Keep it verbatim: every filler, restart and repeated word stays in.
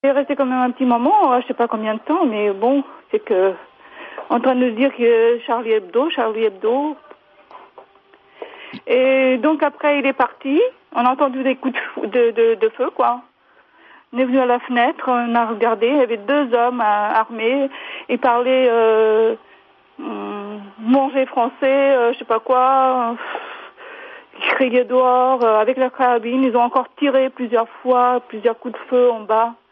Il est resté quand même un petit moment, je sais pas combien de temps, mais bon, c'est que en train de nous dire que Charlie Hebdo, Charlie Hebdo. Et donc après il est parti, on a entendu des coups de, fou, de, de, de feu quoi. On est venu à la fenêtre, on a regardé, il y avait deux hommes euh, armés, ils parlaient euh, euh, manger français, euh, je sais pas quoi, euh, ils criaient dehors euh, avec leur carabine, ils ont encore tiré plusieurs fois, plusieurs coups de feu en bas.